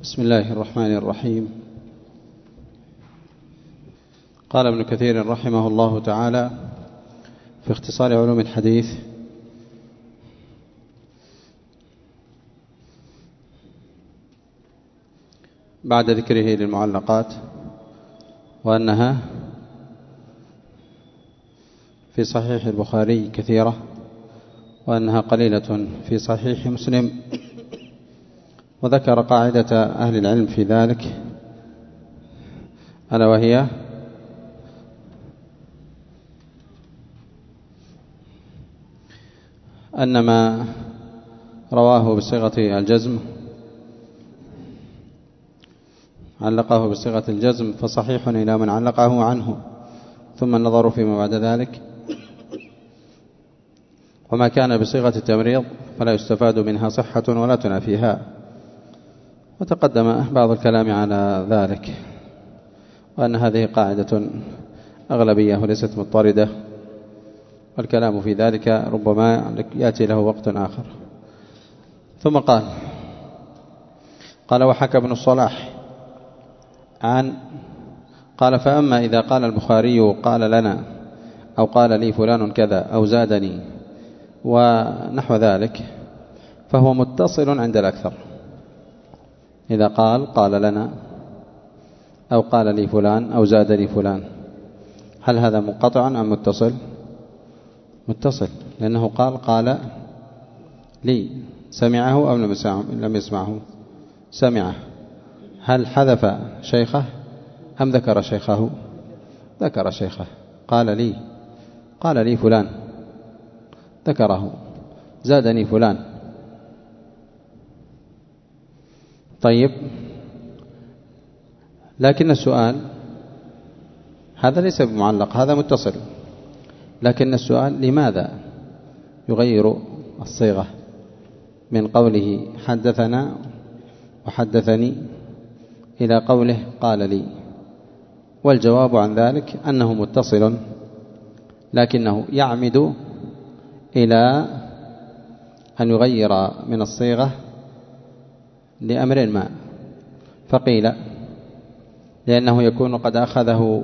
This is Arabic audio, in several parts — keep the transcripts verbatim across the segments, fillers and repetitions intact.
بسم الله الرحمن الرحيم. قال ابن كثير رحمه الله تعالى في اختصار علوم الحديث: بعد ذكره للمعلقات وأنها في صحيح البخاري كثيرة وأنها قليلة في صحيح مسلم، وذكر قاعدة أهل العلم في ذلك، ألا وهي أن ما رواه بصيغة الجزم علقه بصيغة الجزم فصحيح إلى من علقه عنه، ثم النظر فيما بعد ذلك. وما كان بصيغة التمريض فلا يستفاد منها صحة ولا تنافيها، وتقدم بعض الكلام على ذلك، وأن هذه قاعدة أغلبية وليست مضطردة، والكلام في ذلك ربما يأتي له وقت آخر. ثم قال قال وحكى ابن الصلاح عن قال فأما إذا قال البخاري قال لنا أو قال لي فلان كذا أو زادني ونحو ذلك فهو متصل عند الأكثر. إذا قال قال لنا أو قال لي فلان أو زادني فلان، هل هذا منقطع أم متصل؟ متصل، لأنه قال قال لي، سمعه أو لم يسمعه؟ سمعه. هل حذف شيخه أم ذكر شيخه؟ ذكر شيخه. قال لي قال لي فلان ذكره، زادني فلان. طيب، لكن السؤال هذا ليس بمعلق، هذا متصل، لكن السؤال لماذا يغير الصيغة من قوله حدثنا وحدثني إلى قوله قال لي؟ والجواب عن ذلك أنه متصل، لكنه يعمد إلى أن يغير من الصيغة لأمر ما. فقيل لأنه يكون قد أخذه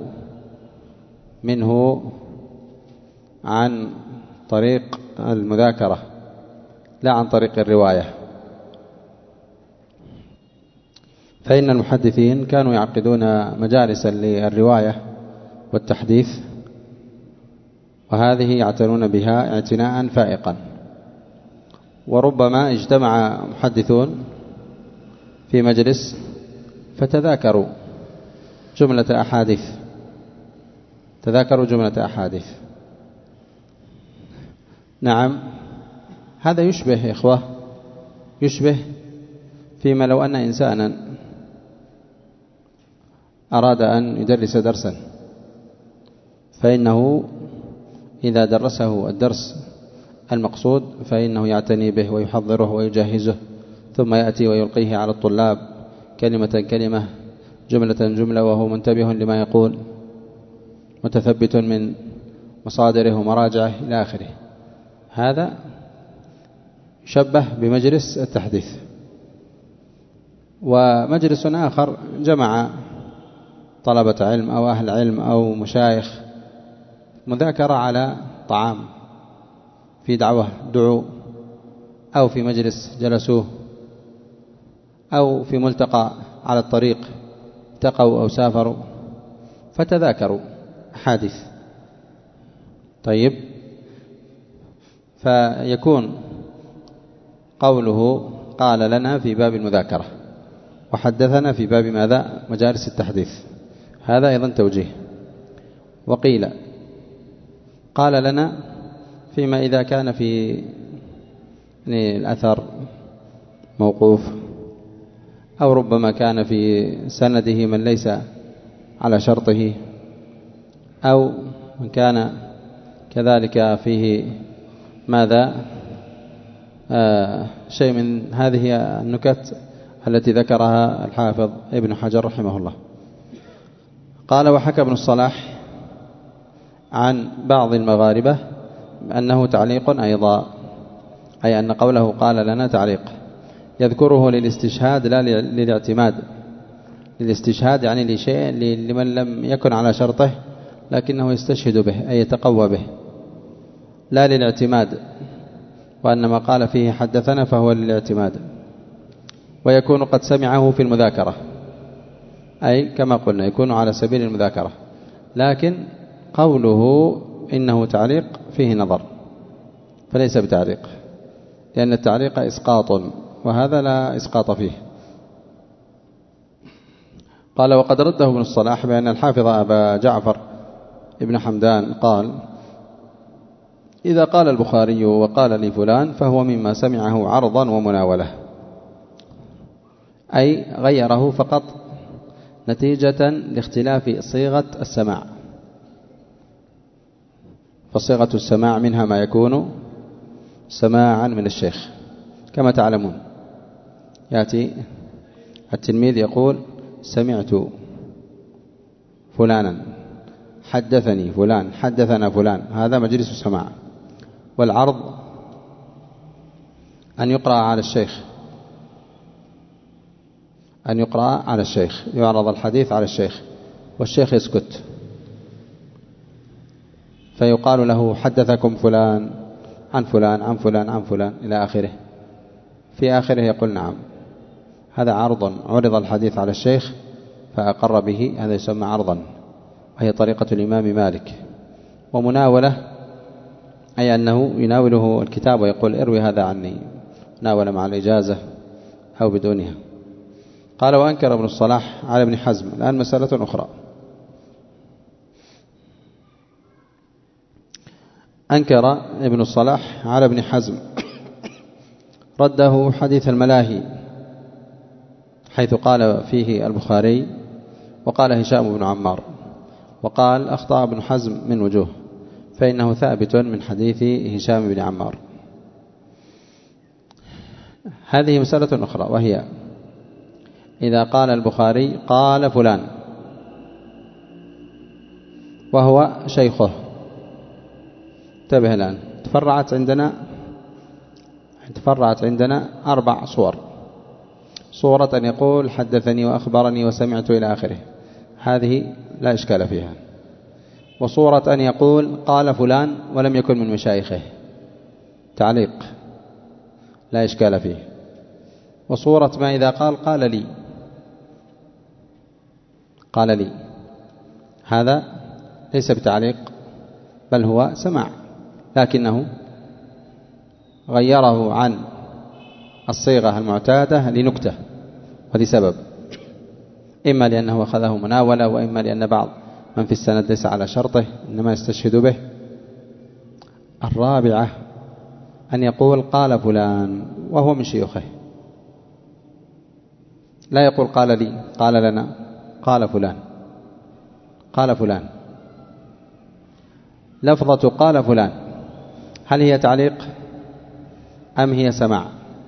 منه عن طريق المذاكرة لا عن طريق الرواية، فإن المحدثين كانوا يعقدون مجالسا للرواية والتحديث، وهذه يعتنون بها اعتناء فائقا. وربما اجتمع محدثون في مجلس فتذاكروا جملة أحاديث تذاكروا جملة أحاديث نعم، هذا يشبه يا إخوة يشبه فيما لو أن إنسانا أراد أن يدرس درسا، فإنه إذا درسه الدرس المقصود فإنه يعتني به ويحضره ويجهزه، ثم يأتي ويلقيه على الطلاب كلمة كلمة جملة جملة، وهو منتبه لما يقول متثبت من مصادره ومراجعه إلى آخره. هذا يشبه بمجلس التحديث. ومجلس آخر جمع طلبة علم أو أهل علم أو مشايخ مذاكرة على طعام، في دعوة دعو، أو في مجلس جلسوه، أو في ملتقى على الطريق التقوا أو سافروا فتذاكروا حادث. طيب، فيكون قوله قال لنا في باب المذاكرة وحدثنا في باب ماذا؟ مجالس التحديث. هذا أيضا توجيه. وقيل قال لنا فيما إذا كان في الأثر موقوف، أو ربما كان في سنده من ليس على شرطه، أو من كان كذلك فيه ماذا آه شيء من هذه النكت التي ذكرها الحافظ ابن حجر رحمه الله. قال وحكى ابن الصلاح عن بعض المغاربة أنه تعليق أيضا، أي أن قوله قال لنا تعليق، يذكره للاستشهاد لا للاعتماد. للاستشهاد يعني لشيء لمن لم يكن على شرطه لكنه يستشهد به أي يتقوى به، لا للاعتماد، وأنما قال فيه حدثنا فهو للاعتماد. ويكون قد سمعه في المذاكرة، أي كما قلنا يكون على سبيل المذاكرة، لكن قوله إنه تعليق فيه نظر، فليس بتعليق، لأن التعليق إسقاط وهذا لا إسقاط فيه. قال وقد رده ابن الصلاح بأن الحافظ أبا جعفر ابن حمدان قال إذا قال البخاري وقال لي فلان فهو مما سمعه عرضا ومناولة، أي غيره فقط نتيجة لاختلاف صيغة السماع. فصيغة السماع منها ما يكون سماعا من الشيخ كما تعلمون، يأتي التلميذ يقول سمعت فلانا، حدثني فلان، حدثنا فلان، هذا مجلس السماع. والعرض أن يقرأ على الشيخ، أن يقرأ على الشيخ، يعرض الحديث على الشيخ والشيخ يسكت، فيقال له حدثكم فلان عن فلان عن فلان عن فلان إلى آخره، في آخره يقول نعم. هذا عرض، عرض الحديث على الشيخ فأقر به، هذا يسمى عرضا، وهي طريقة الإمام مالك. ومناولة أي أنه يناوله الكتاب ويقول اروي هذا عني، ناول مع الإجازة أو بدونها. قال وأنكر ابن الصلاح على ابن حزم. الآن مسألة أخرى، أنكر ابن الصلاح على ابن حزم رده حديث الملاهي، حيث قال فيه البخاري وقال هشام بن عمار، وقال أخطأ ابن حزم من وجوه، فإنه ثابت من حديث هشام بن عمار. هذه مسألة أخرى، وهي إذا قال البخاري قال فلان وهو شيخه، انتبه الآن، تفرعت عندنا تفرعت عندنا أربع صور. صورة أن يقول حدثني وأخبرني وسمعت إلى آخره، هذه لا إشكال فيها. وصورة أن يقول قال فلان ولم يكن من مشايخه، تعليق لا إشكال فيه. وصورة ما إذا قال قال لي، قال لي، هذا ليس بتعليق بل هو سماع، لكنه غيره عن الصيغة المعتادة لنكتة ولسبب، إما لأنه أخذه مناولة، وإما لأن بعض من في السند ليس على شرطه إنما يستشهد به. الرابعة أن يقول قال فلان وهو من شيوخه، لا يقول قال لي، قال لنا، قال فلان، قال فلان. لفظة قال فلان هل هي تعليق أم هي سماع؟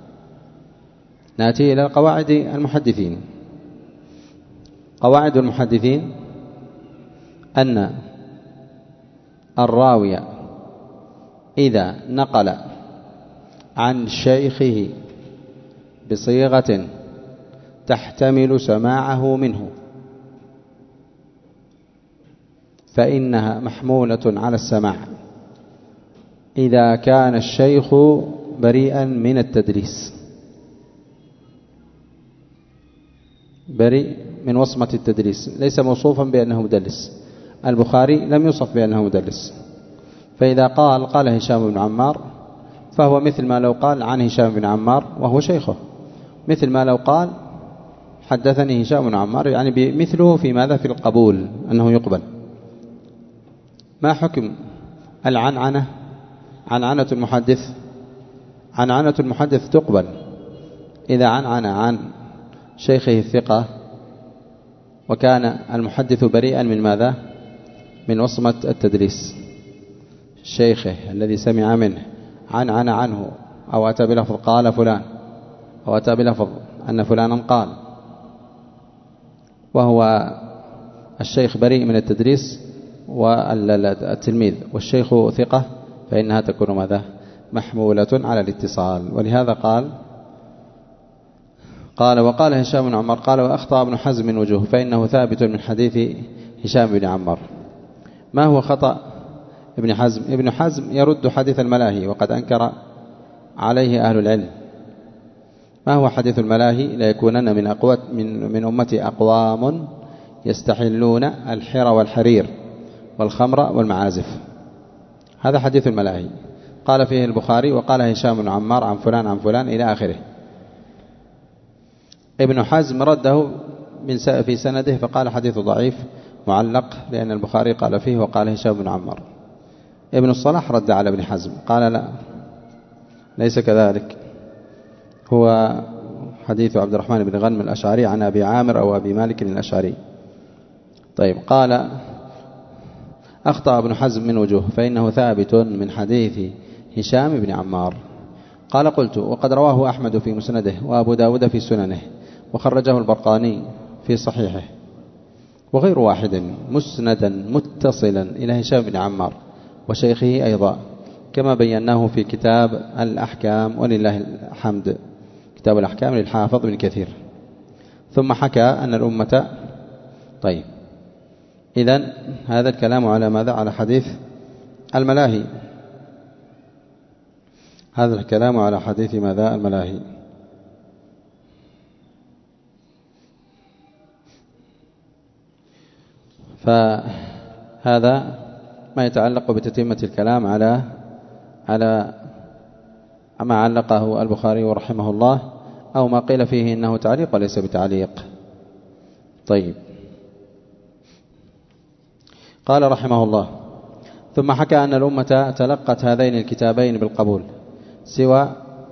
نأتي إلى قواعد المحدثين. قواعد المحدثين أن الراوي إذا نقل عن شيخه بصيغة تحتمل سماعه منه فإنها محمولة على السماع إذا كان الشيخ بريئا من التدليس، بريء من وصمة التدليس، ليس موصوفا بأنه مدلس. البخاري لم يوصف بأنه مدلس، فإذا قال قال هشام بن عمار فهو مثل ما لو قال عن هشام بن عمار وهو شيخه، مثل ما لو قال حدثني هشام بن عمار، يعني بمثله في ماذا؟ في القبول، أنه يقبل. ما حكم العنعنة؟ عنعنة المحدث، عنعنة المحدث تقبل إذا عنعن عن شيخه الثقة وكان المحدث بريئا من ماذا؟ من وصمة التدليس. شيخه الذي سمع منه عنعن عنه، أو أتى بلفظ قال فلان، أو أتى بلفظ أن فلانا قال، وهو الشيخ بريء من التدليس والتلميذ والشيخ ثقة، فإنها تكون ماذا؟ محمولة على الاتصال. ولهذا قال قال وقال هشام بن عمار قال وأخطأ ابن حزم من وجوه فإنه ثابت من حديث هشام بن عمار. ما هو خطأ ابن حزم؟ ابن حزم يرد حديث الملاهي وقد أنكر عليه أهل العلم. ما هو حديث الملاهي؟ لا يكونن من أقوات من من أمتي أقوام يستحلون الحر والحرير والخمر والمعازف. هذا حديث الملاهي قال فيه البخاري وقال هشام بن عمار عن فلان عن فلان إلى آخره. ابن حزم رده من في سنده فقال حديث ضعيف معلق لأن البخاري قال فيه وقال هشام بن عمار. ابن الصلاح رد على ابن حزم قال لا ليس كذلك، هو حديث عبد الرحمن بن غنم الأشعري عن أبي عامر أو أبي مالك الأشعري. طيب قال أخطأ ابن حزم من وجوه فإنه ثابت من حديث هشام بن عمار. قال قلت وقد رواه أحمد في مسنده وأبو داود في سننه وخرجه البرقاني في صحيحه وغير واحد مسندا متصلا إلى هشام بن عمار وشيخه أيضا كما بيناه في كتاب الأحكام ولله الحمد، كتاب الأحكام للحافظ بن كثير. ثم حكى أن الأمة. طيب إذن هذا الكلام على ماذا؟ على حديث الملاهي. هذا الكلام على حديث ماذا؟ الملاهي. فهذا ما يتعلق بتتمة الكلام على على ما علقه البخاري رحمه الله أو ما قيل فيه إنه تعليق وليس بتعليق. طيب قال رحمه الله ثم حكى أن الأمة تلقت هذين الكتابين بالقبول سوى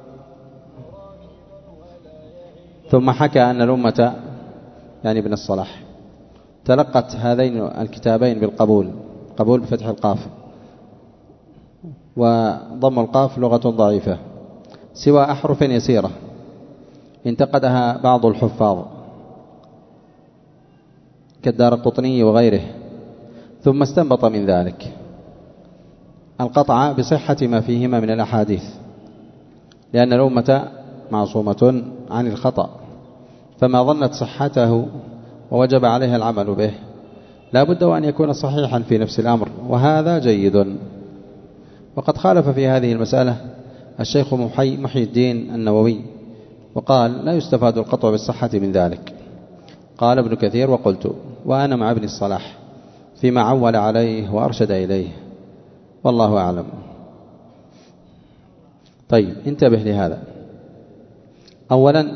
ثم حكى أن الأمة يعني ابن الصلاح تلقت هذين الكتابين بالقبول، قبول بفتح القاف وضم القاف لغة ضعيفة، سوى أحرف يسيرة انتقدها بعض الحفاظ كالدارقطني وغيره، ثم استنبط من ذلك القطع بصحة ما فيهما من الأحاديث لأن الأمة معصومة عن الخطأ، فما ظنت صحته ووجب عليها العمل به لا بد وأن يكون صحيحا في نفس الأمر، وهذا جيد. وقد خالف في هذه المسألة الشيخ محي, محي الدين النووي وقال لا يستفاد القطع بالصحة من ذلك. قال ابن كثير وقلت وأنا مع ابن الصلاح فيما عول عليه وأرشد إليه والله أعلم. طيب انتبه لهذا. أولا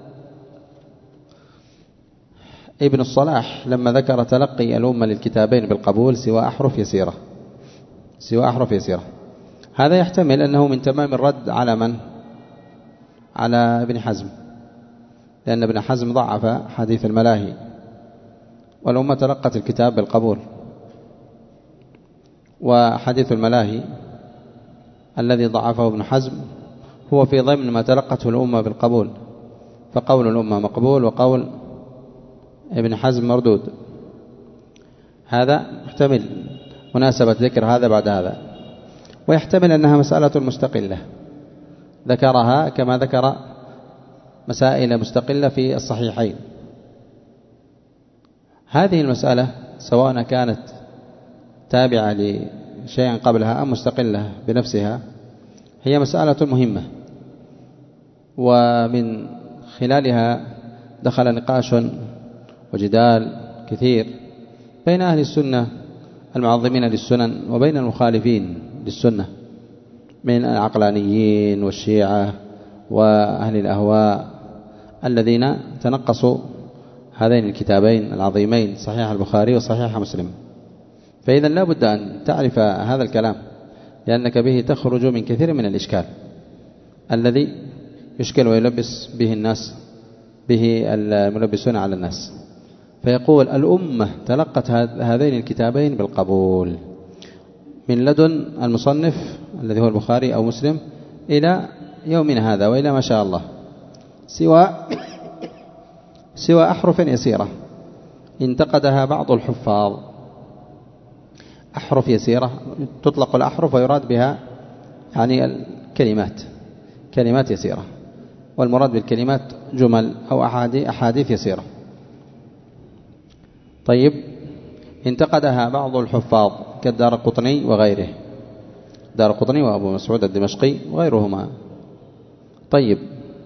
ابن الصلاح لما ذكر تلقي الأمة للكتابين بالقبول سوى أحرف يسيرة سوى أحرف يسيرة هذا يحتمل أنه من تمام الرد على من؟ على ابن حزم، لأن ابن حزم ضعف حديث الملاهي والأمة تلقت الكتاب بالقبول، وحديث الملاهي الذي ضعفه ابن حزم هو في ضمن ما تلقته الأمة بالقبول، فقول الأمة مقبول وقول ابن حزم مردود. هذا محتمل مناسبة ذكر هذا بعد هذا، ويحتمل أنها مسألة مستقلة ذكرها كما ذكر مسائل مستقلة في الصحيحين. هذه المسألة سواء كانت تابعة لشيء قبلها أم مستقلة بنفسها هي مسألة مهمة، ومن خلالها دخل نقاش وجدال كثير بين أهل السنة المعظمين للسنن وبين المخالفين للسنة من العقلانيين والشيعة وأهل الأهواء الذين تنقصوا هذين الكتابين العظيمين صحيح البخاري وصحيح مسلم. فإذا لا بد أن تعرف هذا الكلام لأنك به تخرج من كثير من الإشكال الذي يشكل ويلبس به الناس به الملبسون على الناس. فيقول الأمة تلقت هذين الكتابين بالقبول من لدن المصنف الذي هو البخاري أو مسلم إلى يومنا هذا وإلى ما شاء الله سوى سوى أحرف يسيرة انتقدها بعض الحفاظ. أحرف يسيرة تطلق الأحرف ويراد بها يعني الكلمات كلمات يسيرة، والمراد بالكلمات جمل أو أحاديث يسيرة. طيب، انتقدها بعض الحفاظ كالدارقطني وغيره، الدارقطني وأبو مسعود الدمشقي وغيرهما. طيب،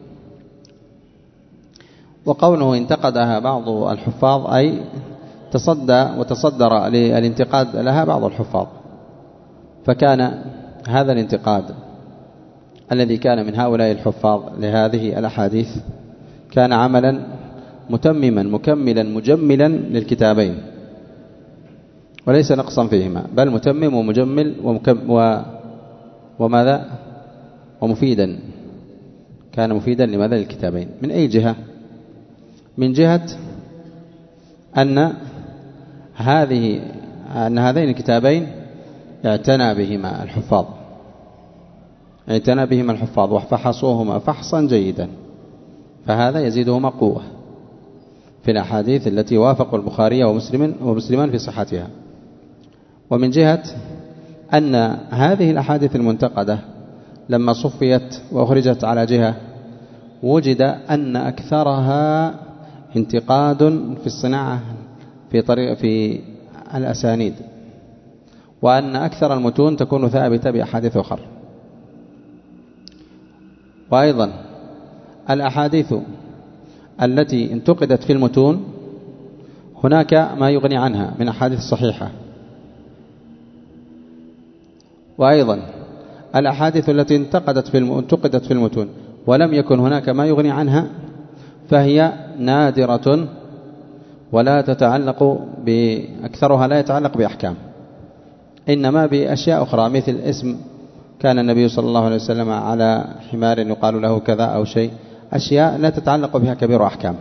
وقوله انتقدها بعض الحفاظ أي تصدى وتصدر للانتقاد لها بعض الحفاظ، فكان هذا الانتقاد الذي كان من هؤلاء الحفاظ لهذه الأحاديث كان عملا متمما مكملا مجملا للكتابين، وليس نقصا فيهما، بل متمم ومجمل ومكم وماذا ومفيدا، كان مفيدا لماذا للكتابين. من أي جهة؟ من جهة أن هذه أن هذين الكتابين اعتنى بهما الحفاظ اعتنى بهما الحفاظ وفحصوهما فحصا جيدا، فهذا يزيدهما قوة في الأحاديث التي وافقوا البخاري ومسلم ومسلمان في صحتها. ومن جهة أن هذه الأحاديث المنتقدة لما صفيت وأخرجت على جهة وجد أن أكثرها انتقاد في الصناعة في طريق في الأسانيد، وأن أكثر المتون تكون ثابتة بأحاديث أخرى. وأيضا الأحاديث التي انتقدت في المتون هناك ما يغني عنها من أحاديث صحيحة، وأيضا الأحاديث التي انتقدت في انتقدت في المتون ولم يكن هناك ما يغني عنها فهي نادرة ولا تتعلق بأكثرها لا يتعلق بأحكام، إنما بأشياء أخرى، مثل اسم كان النبي صلى الله عليه وسلم على حمار يقال له كذا أو شيء، أشياء لا تتعلق بها كبير أحكام.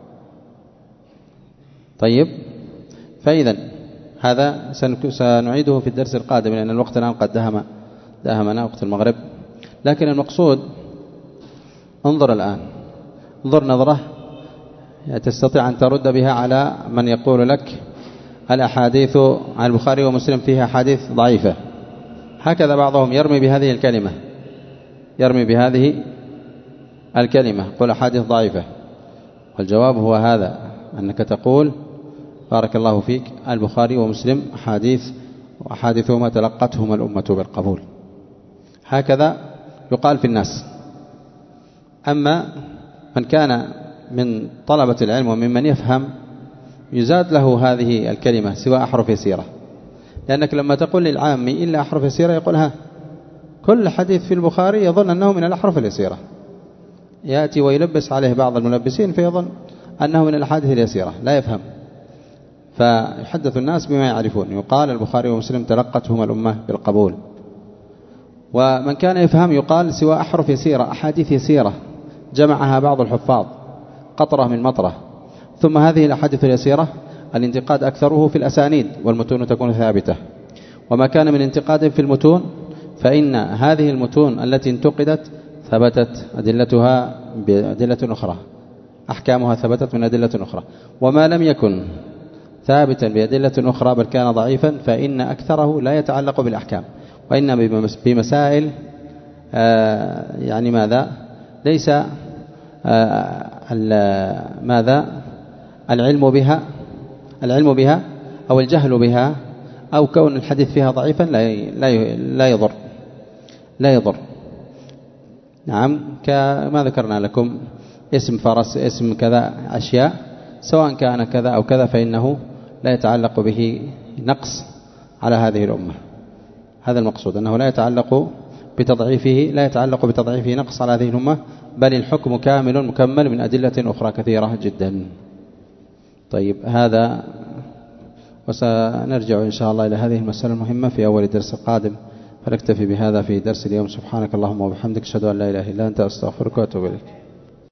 طيب، فإذا هذا سنعيده في الدرس القادم لأن الوقت الآن قد دهم دهمنا وقت المغرب. لكن المقصود انظر الآن، انظر نظرة تستطيع أن ترد بها على من يقول لك الأحاديث عن البخاري ومسلم فيها حديث ضعيفة. هكذا بعضهم يرمي بهذه الكلمة يرمي بهذه الكلمة قل أحاديث ضعيفة، والجواب هو هذا، أنك تقول بارك الله فيك البخاري ومسلم حديث وأحاديثهما تلقتهما الأمة بالقبول، هكذا يقال في الناس. أما من كان من طلبة العلم وممن يفهم يزاد له هذه الكلمة سواء أحرف يسيرة، لأنك لما تقول للعامي إلا أحرف يسيرة يقول ها كل حديث في البخاري يظن أنه من الأحرف اليسيرة، يأتي ويلبس عليه بعض الملبسين فيظن أنه من الأحاديث اليسيرة، لا يفهم، فيحدث الناس بما يعرفون. يقال البخاري ومسلم تلقتهما الأمة بالقبول. ومن كان يفهم يقال سواء أحرف يسيرة، أحاديث يسيرة جمعها بعض الحفاظ قطرة من مطرة. ثم هذه الأحاديث اليسيرة الانتقاد أكثره في الأسانيد والمتون تكون ثابتة، وما كان من انتقاد في المتون فإن هذه المتون التي انتقدت ثبتت أدلتها بأدلة أخرى، أحكامها ثبتت من أدلة أخرى. وما لم يكن ثابتا بأدلة أخرى بل كان ضعيفا فإن أكثره لا يتعلق بالأحكام، وإنما بمسائل يعني ماذا ليس ماذا العلم بها العلم بها أو الجهل بها أو كون الحديث فيها ضعيفا لا لا يضر لا يضر نعم، كما ذكرنا لكم اسم فرس اسم كذا أشياء سواء كان كذا أو كذا فإنه لا يتعلق به نقص على هذه الأمة. هذا المقصود، أنه لا يتعلق بتضعيفه لا يتعلق بتضعيفه نقص على هذه الأمة، بل الحكم كامل مكمل من أدلة أخرى كثيرة جدا. طيب، هذا وسنرجع إن شاء الله إلى هذه المسألة المهمة في أول الدرس القادم، فنكتفي بهذا في درس اليوم. سبحانك اللهم وبحمدك، أشهد أن لا إله إلا أنت، أستغفرك وأتوب إليك.